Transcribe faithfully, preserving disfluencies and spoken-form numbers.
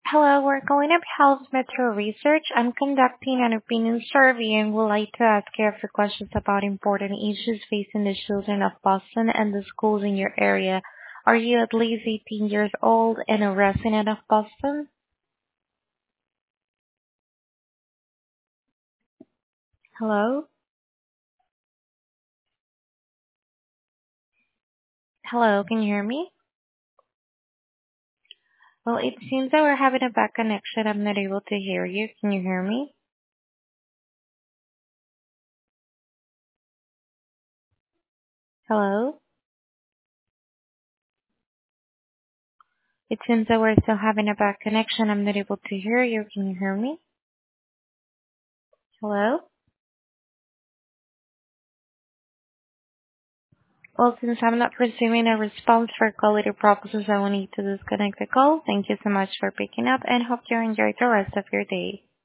Hello, we're calling up Health Metro Research. I'm conducting an opinion survey and would like to ask you a few questions about important issues facing the children of Boston and the schools in your area. Are you at least eighteen years old and a resident of Boston? Hello? Hello, can you hear me? Well, it seems that we're having a bad connection. I'm not able to hear you. Can you hear me? Hello? It seems that we're still having a bad connection. I'm not able to hear you. Can you hear me? Hello? Well, since I'm not receiving a response for quality purposes, I will need to disconnect the call. Thank you so much for picking up and hope you enjoy the rest of your day.